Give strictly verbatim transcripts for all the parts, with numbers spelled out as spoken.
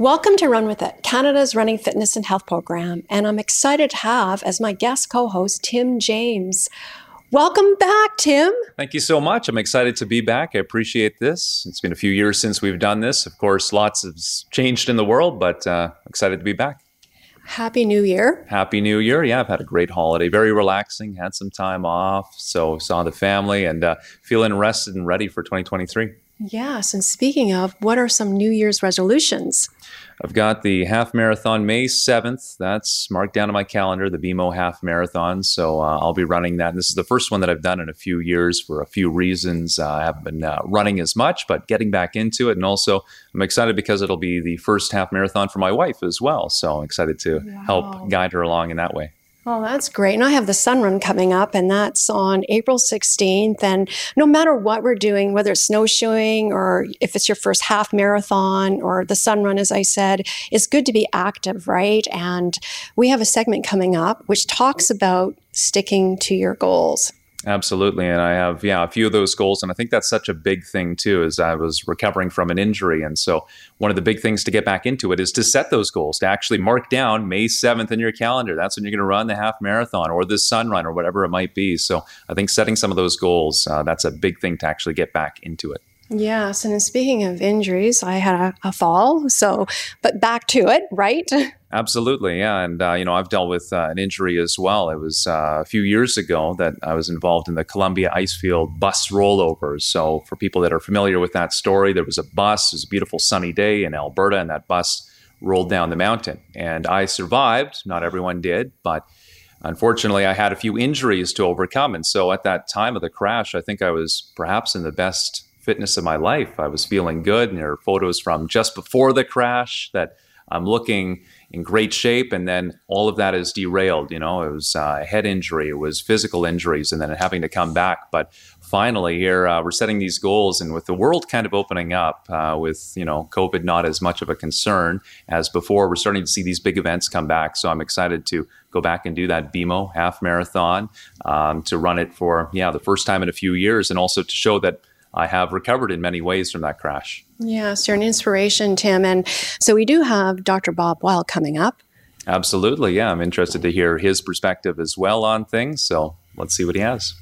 Welcome to Run With It, Canada's running fitness and health program, and I'm excited to have as my guest co-host Tim James. Welcome back, Tim. Thank you so much. I'm excited to be back. I appreciate this. It's been a few years since we've done this. Of course, lots has changed in the world, but uh, excited to be back. Happy New Year. Happy New Year. Yeah, I've had a great holiday. Very relaxing. Had some time off. So saw the family and uh, feeling rested and ready for twenty twenty-three. Yes. And speaking of, what are some New Year's resolutions? I've got the half marathon May seventh. That's marked down on my calendar, the B M O half marathon. So uh, I'll be running that. And this is the first one that I've done in a few years for a few reasons. Uh, I haven't been uh, running as much, but getting back into it. And also I'm excited because it'll be the first half marathon for my wife as well. So I'm excited to Wow. help guide her along in that way. Oh, that's great. And I have the Sun Run coming up, and that's on April sixteenth. And no matter what we're doing, whether it's snowshoeing or if it's your first half marathon or the Sun Run, as I said, it's good to be active, right? And we have a segment coming up which talks about sticking to your goals. Absolutely. And I have, yeah, a few of those goals. And I think that's such a big thing too, as I was recovering from an injury. And so one of the big things to get back into it is to set those goals, to actually mark down May seventh in your calendar. That's when you're going to run the half marathon or the Sun Run or whatever it might be. So I think setting some of those goals, uh, that's a big thing to actually get back into it. Yes. And speaking of injuries, I had a, a fall. So, but back to it, right? Absolutely. Yeah. And, uh, you know, I've dealt with uh, an injury as well. It was uh, a few years ago that I was involved in the Columbia Icefield bus rollovers. So for people that are familiar with that story, there was a bus. It was a beautiful sunny day in Alberta, and that bus rolled down the mountain. And I survived. Not everyone did, but unfortunately, I had a few injuries to overcome. And so at that time of the crash, I think I was perhaps in the best fitness of my life. I was feeling good. And there are photos from just before the crash that I'm looking in great shape. And then all of that is derailed. You know, it was uh, a head injury, it was physical injuries, and then having to come back. But finally here, uh, we're setting these goals, and with the world kind of opening up, uh, with, you know, COVID not as much of a concern as before, we're starting to see these big events come back. So I'm excited to go back and do that B M O half marathon, um, to run it for, yeah, the first time in a few years, and also to show that I have recovered in many ways from that crash. Yes, you're an inspiration, Tim. And so we do have Doctor Bob Wild coming up. Absolutely. Yeah, I'm interested to hear his perspective as well on things. So let's see what he has.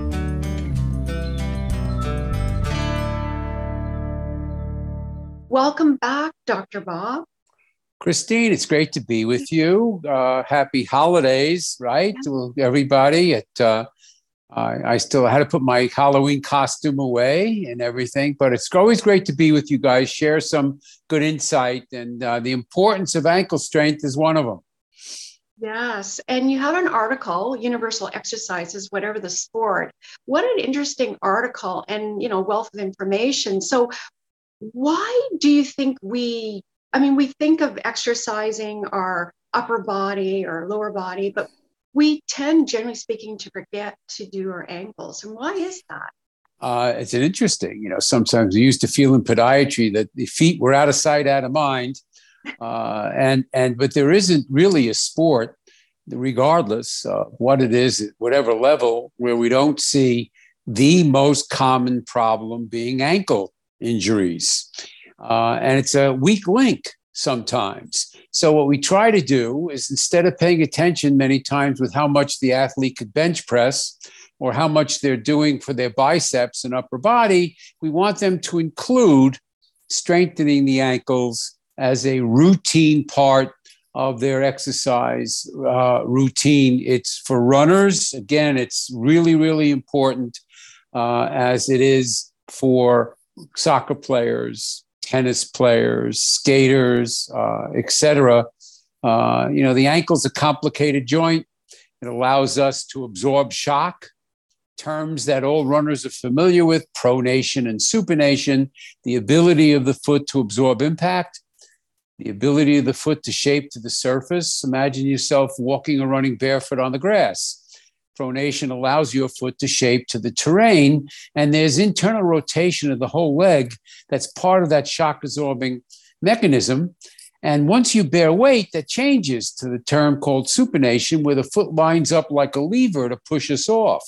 Welcome back, Doctor Bob. Christine, it's great to be with you. Uh, happy holidays, right, to everybody. At uh, I, I still had to put my Halloween costume away and everything, but it's always great to be with you guys, share some good insight, and uh, the importance of ankle strength is one of them. Yes, and you have an article, Universal Exercises, whatever the sport. What an interesting article, and, you know, wealth of information. So why do you think we, I mean, we think of exercising our upper body or lower body, but we tend, generally speaking, to forget to do our ankles. And why is that? Uh, it's an interesting, you know, sometimes we used to feel in podiatry that the feet were out of sight, out of mind. Uh, and, and, but there isn't really a sport, regardless of what it is, at whatever level, where we don't see the most common problem being ankle injuries. Uh, and it's a weak link sometimes. So what we try to do is, instead of paying attention many times with how much the athlete could bench press or how much they're doing for their biceps and upper body, we want them to include strengthening the ankles as a routine part of their exercise uh, routine. It's for runners. Again, it's really, really important, uh, as it is for soccer players, tennis players, skaters, uh, et cetera. Uh, you know, the ankle's a complicated joint. It allows us to absorb shock, terms that all runners are familiar with, pronation and supination, the ability of the foot to absorb impact, the ability of the foot to shape to the surface. Imagine yourself walking or running barefoot on the grass. Pronation allows your foot to shape to the terrain, and there's internal rotation of the whole leg that's part of that shock-absorbing mechanism. And once you bear weight, that changes to the term called supination, where the foot lines up like a lever to push us off.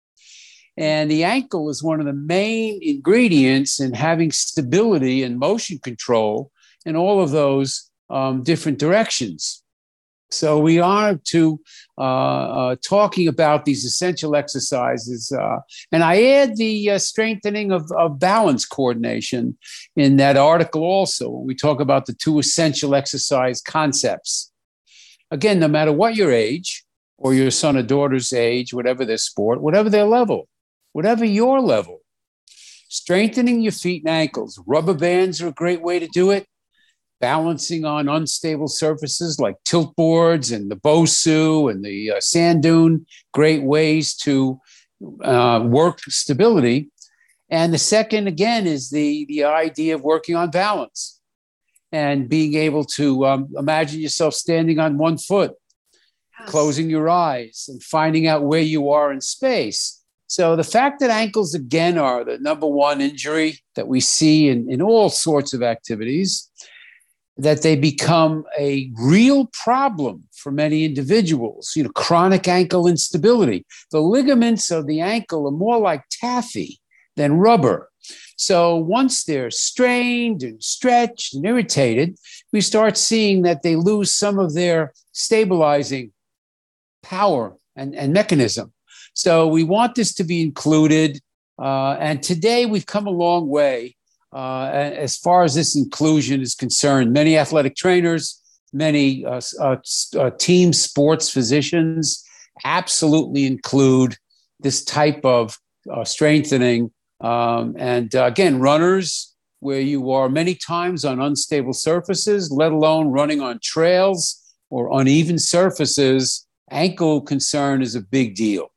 And the ankle is one of the main ingredients in having stability and motion control in all of those um, different directions. So we are to uh, uh, talking about these essential exercises. Uh, and I add the uh, strengthening of, of balance coordination in that article also, when we talk about the two essential exercise concepts. Again, no matter what your age or your son or daughter's age, whatever their sport, whatever their level, whatever your level, strengthening your feet and ankles. Rubber bands are a great way to do it. Balancing on unstable surfaces like tilt boards and the Bosu and the uh, sand dune, great ways to uh, work stability. And the second, again, is the, the idea of working on balance and being able to um, imagine yourself standing on one foot, yes. closing your eyes and finding out where you are in space. So the fact that ankles, again, are the number one injury that we see in, in all sorts of activities, that they become a real problem for many individuals, you know, chronic ankle instability. The ligaments of the ankle are more like taffy than rubber. So once they're strained and stretched and irritated, we start seeing that they lose some of their stabilizing power and, and mechanism. So we want this to be included. Uh, and today we've come a long way. Uh, as far as this inclusion is concerned, many athletic trainers, many uh, uh, uh, team sports physicians absolutely include this type of uh, strengthening. Um, and uh, again, runners, where you are many times on unstable surfaces, let alone running on trails or uneven surfaces, ankle concern is a big deal.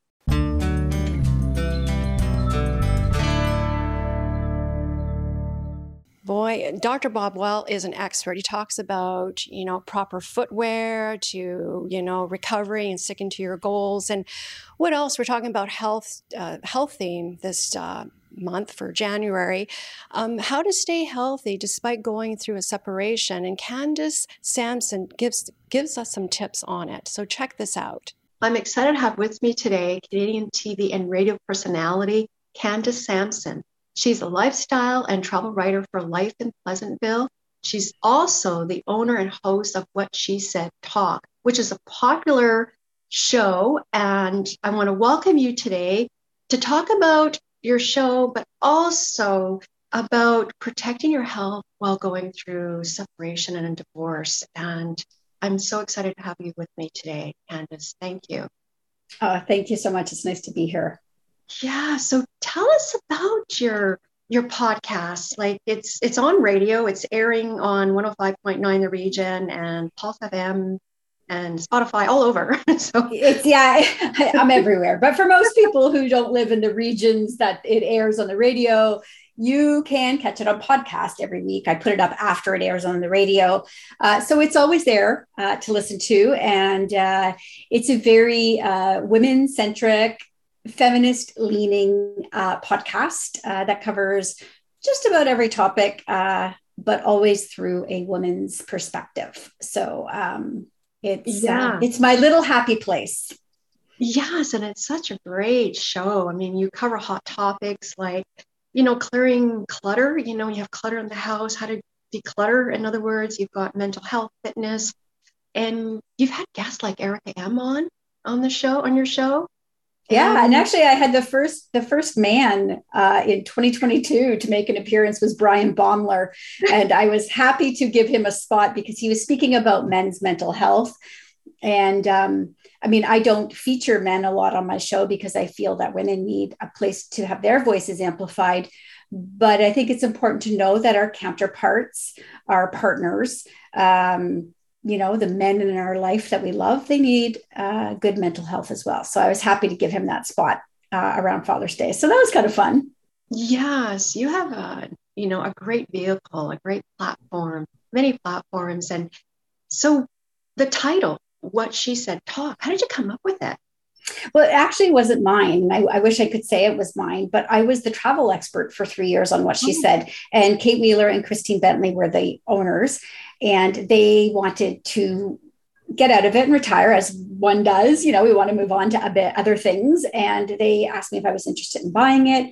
Boy, Doctor Bob Well is an expert. He talks about, you know, proper footwear to, you know, recovery and sticking to your goals. And what else? We're talking about health, uh, health theme this uh, month for January. Um, how to stay healthy despite going through a separation. And Candace Sampson gives gives us some tips on it. So check this out. I'm excited to have with me today Canadian T V and radio personality Candace Sampson. She's a lifestyle and travel writer for Life in Pleasantville. She's also the owner and host of What She Said Talk, which is a popular show. And I want to welcome you today to talk about your show, but also about protecting your health while going through separation and a divorce. And I'm so excited to have you with me today, Candace. Thank you. Oh, thank you so much. It's nice to be here. Yeah. So tell us about your your podcast. Like it's it's on radio. It's airing on one oh five point nine The Region and Pulse F M and Spotify, all over. So it's yeah, I'm everywhere. But for most people who don't live in the regions that it airs on the radio, you can catch it on podcast every week. I put it up after it airs on the radio. Uh, so it's always there uh, to listen to. And uh, it's a very uh, women-centric, feminist leaning uh, podcast uh, that covers just about every topic, uh, but always through a woman's perspective. So um, it's, yeah. uh, it's my little happy place. Yes. And it's such a great show. I mean, you cover hot topics like, you know, clearing clutter. You know, you have clutter in the house, how to declutter. In other words, you've got mental health, fitness, and you've had guests like Erica M on, on the show, on your show. Yeah, and actually, I had the first the first man uh, in twenty twenty-two to make an appearance was Brian Baumler, and I was happy to give him a spot because he was speaking about men's mental health. And um, I mean, I don't feature men a lot on my show because I feel that women need a place to have their voices amplified. But I think it's important to know that our counterparts, our partners, um, you know, the men in our life that we love, they need uh, good mental health as well. So I was happy to give him that spot uh, around Father's Day. So that was kind of fun. Yes, you have a, you know, a great vehicle, a great platform, many platforms. And so the title, What She Said Talk, how did you come up with it? Well, it actually wasn't mine. I, I wish I could say it was mine, but I was the travel expert for three years on What She oh. Said. And Kate Wheeler and Christine Bentley were the owners. And they wanted to get out of it and retire, as one does. You know, we want to move on to a bit other things. And they asked me if I was interested in buying it.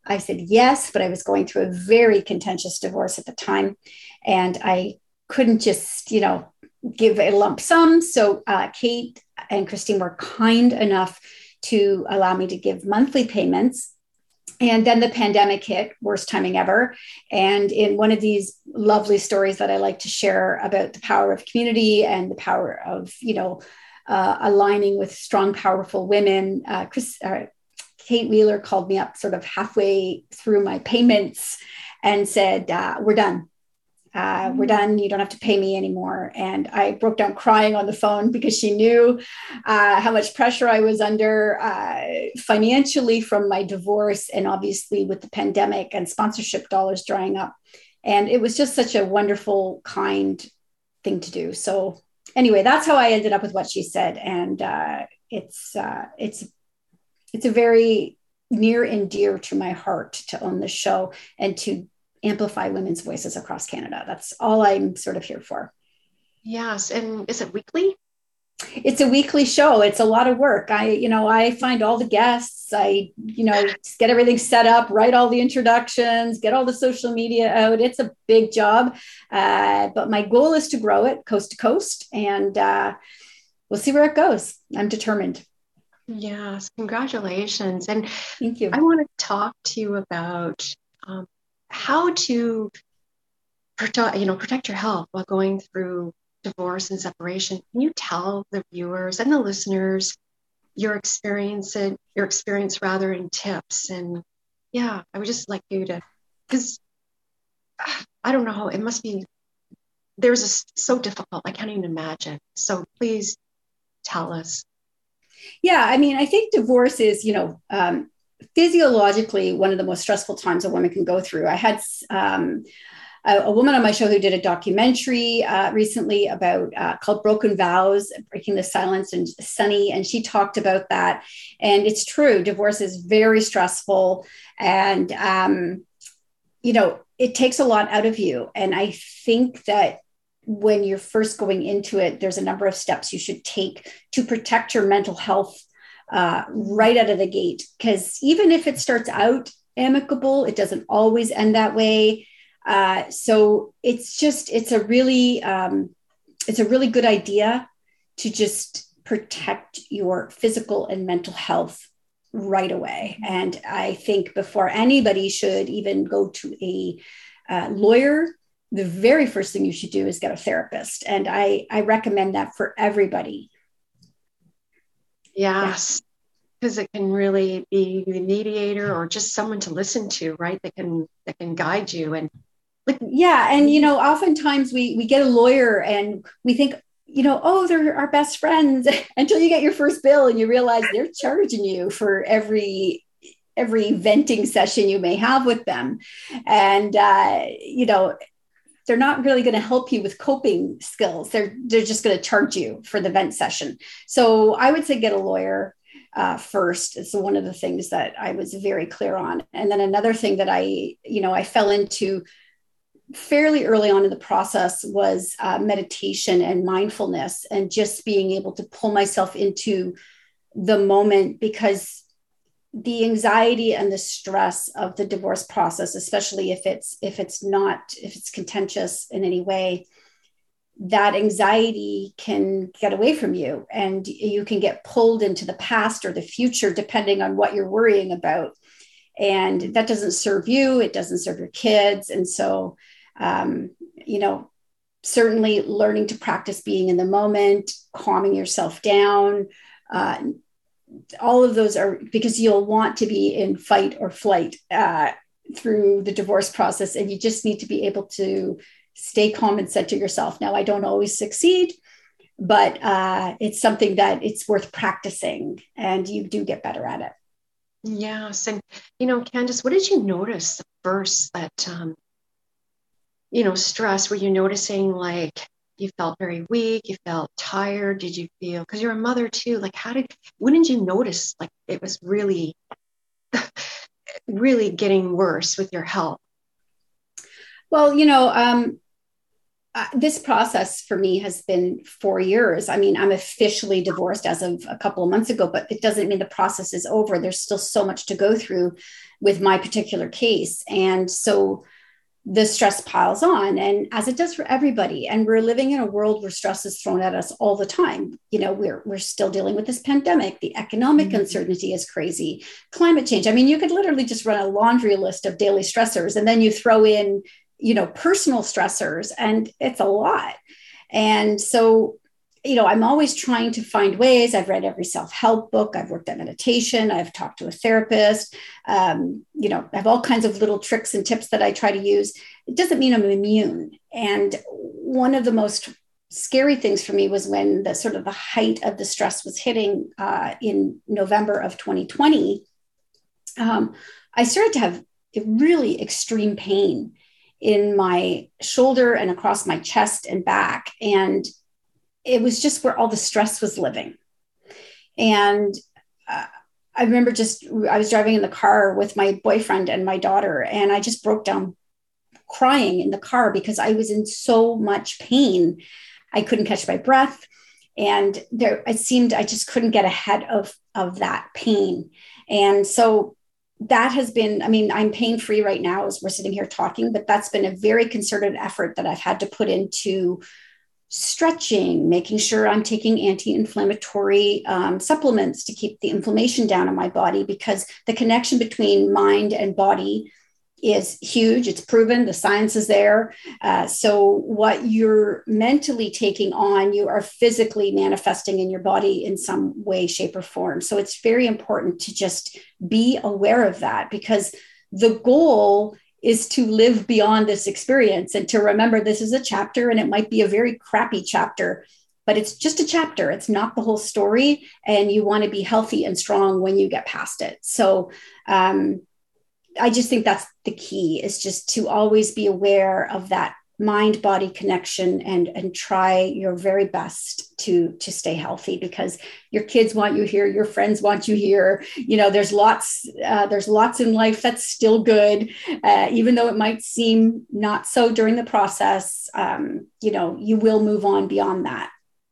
I said yes, but I was going through a very contentious divorce at the time. And I couldn't just, you know, give a lump sum. So uh, Kate and Christine were kind enough to allow me to give monthly payments. And then the pandemic hit, worst timing ever. And in one of these lovely stories that I like to share about the power of community and the power of, you know, uh, aligning with strong, powerful women, uh, Chris, uh, Kate Wheeler called me up sort of halfway through my payments and said, uh, we're done. Uh, we're done. You don't have to pay me anymore. And I broke down crying on the phone because she knew uh, how much pressure I was under uh, financially from my divorce, and obviously with the pandemic and sponsorship dollars drying up. And it was just such a wonderful, kind thing to do. So anyway, that's how I ended up with What She Said. And uh, it's uh, it's it's a very near and dear to my heart to own the show and to amplify women's voices across Canada. That's all I'm sort of here for. Yes. And is it weekly? It's a weekly show. It's a lot of work. I, you know, I find all the guests, I, you know, get everything set up, write all the introductions, get all the social media out. It's a big job. Uh, but my goal is to grow it coast to coast, and uh, we'll see where it goes. I'm determined. Yes. Congratulations. And thank you. I want to talk to you about um, how to protect, you know, protect your health while going through divorce and separation. Can you tell the viewers and the listeners your experience and your experience rather in tips? And yeah, I would just like you to, because I don't know how it must be. There's a, so difficult. I can't even imagine. So please tell us. Yeah, I mean, I think divorce is, you know, um, physiologically one of the most stressful times a woman can go through. I had um, a, a woman on my show who did a documentary uh, recently about uh, called Broken Vows, Breaking the Silence, and Sunny, and she talked about that. And it's true, divorce is very stressful, and um, you know, it takes a lot out of you. And I think that when you're first going into it, there's a number of steps you should take to protect your mental health uh, right out of the gate. Because even if it starts out amicable, it doesn't always end that way. Uh, so it's just, it's a really, um, it's a really good idea to just protect your physical and mental health right away. And I think before anybody should even go to a uh, lawyer, the very first thing you should do is get a therapist. And I, I recommend that for everybody. Yes, because it can really be the mediator or just someone to listen to, right? That can, that can guide you. And like, yeah. And, you know, oftentimes we, we get a lawyer and we think, you know, oh, they're our best friends until you get your first bill and you realize they're charging you for every, every venting session you may have with them. And, uh, you know, they're not really going to help you with coping skills. They're, they're just going to charge you for the vent session. So I would say get a lawyer uh, first. It's one of the things that I was very clear on. And then another thing that I, you know, I fell into fairly early on in the process was uh, meditation and mindfulness, and just being able to pull myself into the moment, because the anxiety and the stress of the divorce process, especially if it's if it's not if it's contentious in any way, that anxiety can get away from you, and you can get pulled into the past or the future depending on what you're worrying about, and that doesn't serve you. It doesn't serve your kids. And so um, you know, certainly learning to practice being in the moment, calming yourself down, uh, all of those are, because you'll want to be in fight or flight uh, through the divorce process. And you just need to be able to stay calm and center yourself. Now, I don't always succeed, but uh, it's something that it's worth practicing, and you do get better at it. Yes. And, you know, Candace, what did you notice first that, um, you know, stress? Were you noticing like you felt very weak, you felt tired? Did you feel, because you're a mother too, like how did, when did you notice like it was really, really getting worse with your health? Well, you know, um, uh, this process for me has been four years. I mean, I'm officially divorced as of a couple of months ago, but it doesn't mean the process is over. There's still so much to go through with my particular case. And so the stress piles on, and as it does for everybody. And we're living in a world where stress is thrown at us all the time. You know, we're, we're still dealing with this pandemic. The economic mm-hmm. uncertainty is crazy. Climate change. I mean, you could literally just run a laundry list of daily stressors, and then you throw in, you know, personal stressors, and it's a lot. And so, you know, I'm always trying to find ways. I've read every self-help book. I've worked at meditation. I've talked to a therapist. Um, you know, I have all kinds of little tricks and tips that I try to use. It doesn't mean I'm immune. And one of the most scary things for me was when the sort of the height of the stress was hitting uh, in November of twenty twenty. Um, I started to have really extreme pain in my shoulder and across my chest and back. And it was just where all the stress was living. And uh, I remember just, I was driving in the car with my boyfriend and my daughter, and I just broke down crying in the car because I was in so much pain. I couldn't catch my breath. And there, it seemed I just couldn't get ahead of, of that pain. And so that has been, I mean, I'm pain-free right now as we're sitting here talking, but that's been a very concerted effort that I've had to put into stretching, making sure I'm taking anti-inflammatory um, supplements to keep the inflammation down in my body, because the connection between mind and body is huge. It's proven, the science is there. Uh, so what you're mentally taking on, you are physically manifesting in your body in some way, shape, or form. So it's very important to just be aware of that, because the goal is to live beyond this experience and to remember this is a chapter, and it might be a very crappy chapter, but it's just a chapter. It's not the whole story. And you want to be healthy and strong when you get past it. So um, I just think that's the key, is just to always be aware of that mind-body connection and, and try your very best to, to stay healthy, because your kids want you here, your friends want you here. You know, there's lots, uh, there's lots in life that's still good, uh, even though it might seem not so during the process. Um, you know, you will move on beyond that.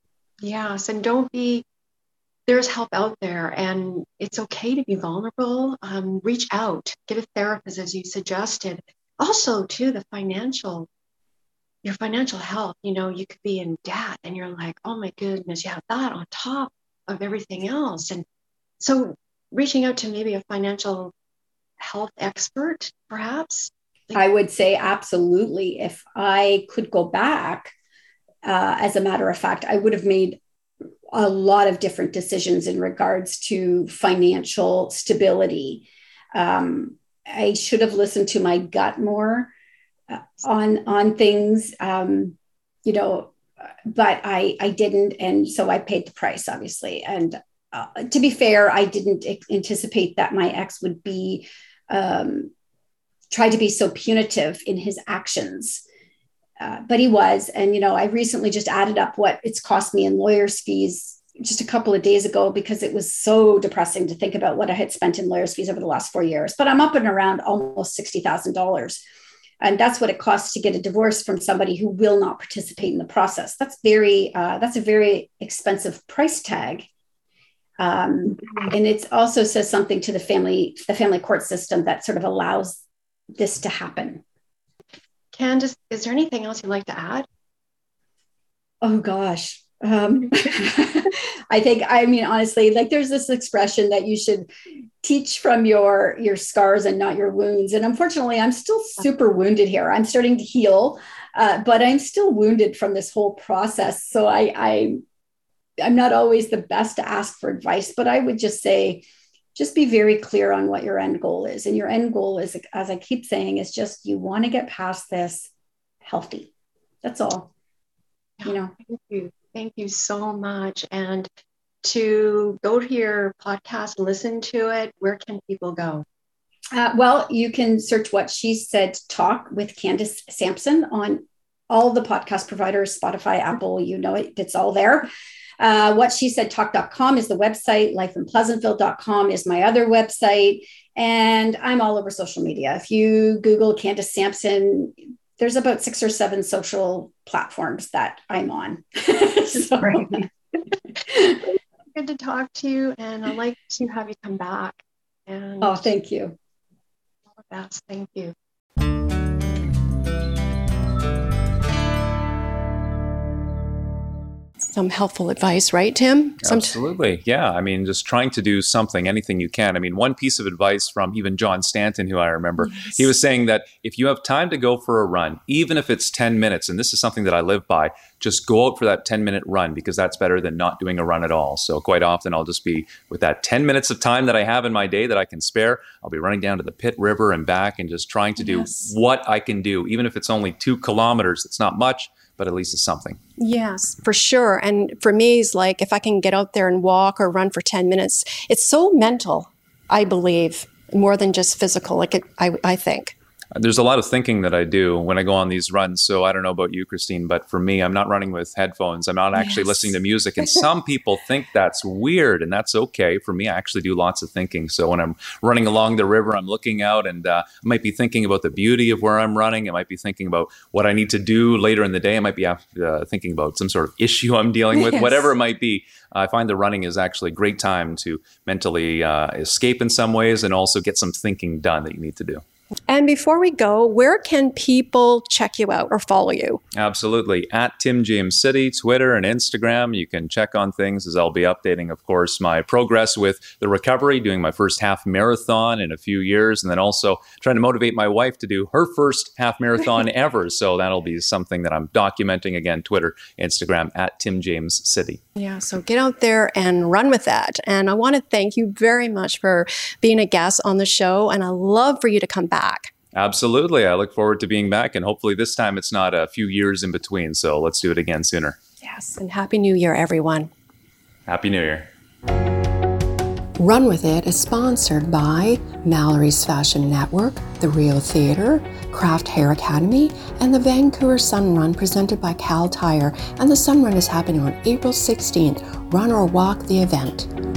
Yes, and don't be, there's help out there, and it's okay to be vulnerable. Um, reach out, get a therapist, as you suggested. Also, too, the financial your financial health, you know, you could be in debt and you're like, oh my goodness, you have that on top of everything else. And so reaching out to maybe a financial health expert, perhaps. I would say absolutely. If I could go back, uh, as a matter of fact, I would have made a lot of different decisions in regards to financial stability. Um, I should have listened to my gut more on on things, um, you know, but I I didn't, and so I paid the price, obviously. And uh, to be fair, I didn't anticipate that my ex would be um, try to be so punitive in his actions, uh, but he was. And you know, I recently just added up what it's cost me in lawyers' fees just a couple of days ago, because it was so depressing to think about what I had spent in lawyers' fees over the last four years. But I'm up and around almost sixty thousand dollars. And that's what it costs to get a divorce from somebody who will not participate in the process. That's very, uh, that's a very expensive price tag. Um, and it also says something to the family, the family court system that sort of allows this to happen. Candace, is there anything else you'd like to add? Oh gosh. Um, I think, I mean, honestly, like there's this expression that you should teach from your, your scars and not your wounds. And unfortunately, I'm still super wounded here. I'm starting to heal, uh, but I'm still wounded from this whole process. So I, I, I'm not always the best to ask for advice, but I would just say, just be very clear on what your end goal is. And your end goal is, as I keep saying, is just, you want to get past this healthy. That's all, you know. Thank you. Thank you so much. And to go to your podcast, listen to it, where can people go? Uh, well, you can search What She Said Talk with Candace Sampson on all the podcast providers, Spotify, Apple, you know it, it's all there. Uh, what she said talk dot com is the website. life in pleasantville dot com is my other website. And I'm all over social media. If you Google Candace Sampson, there's about six or seven social platforms that I'm on. So. Right. Good to talk to you, and I'd like to have you come back. And oh, thank you. All the best. Thank you. Some helpful advice, right, Tim? Some Absolutely. Yeah. I mean, just trying to do something, anything you can. I mean, one piece of advice from even John Stanton, who I remember, yes. he was saying that if you have time to go for a run, even if it's ten minutes, and this is something that I live by, just go out for that ten minute run, because that's better than not doing a run at all. So quite often I'll just be with that ten minutes of time that I have in my day that I can spare. I'll be running down to the Pitt River and back and just trying to do yes. what I can do, even if it's only two kilometers. It's not much, but at least it's something. Yes, for sure. And for me, it's like if I can get out there and walk or run for ten minutes, it's so mental, I believe, more than just physical, like it, I, I think. There's a lot of thinking that I do when I go on these runs. So I don't know about you, Christine, but for me, I'm not running with headphones. I'm not actually yes. listening to music. And some people think that's weird, and that's okay. For me, I actually do lots of thinking. So when I'm running along the river, I'm looking out, and uh, I might be thinking about the beauty of where I'm running. I might be thinking about what I need to do later in the day. I might be uh, thinking about some sort of issue I'm dealing with, yes. whatever it might be. I find the running is actually a great time to mentally uh, escape in some ways, and also get some thinking done that you need to do. And before we go, where can people check you out or follow you? Absolutely. At Tim James City, Twitter and Instagram. You can check on things, as I'll be updating, of course, my progress with the recovery, doing my first half marathon in a few years, and then also trying to motivate my wife to do her first half marathon ever. So that'll be something that I'm documenting. Again, Twitter, Instagram, at Tim James City. Yeah, so get out there and run with that. And I want to thank you very much for being a guest on the show, and I love for you to come back. Absolutely. I look forward to being back, and hopefully this time it's not a few years in between. So let's do it again sooner. Yes, and Happy New Year, everyone. Happy New Year. Run With It is sponsored by Mallory's Fashion Network, the Rio Theatre, Craft Hair Academy, and the Vancouver Sun Run presented by Cal Tire. And the Sun Run is happening on April sixteenth. Run or walk the event.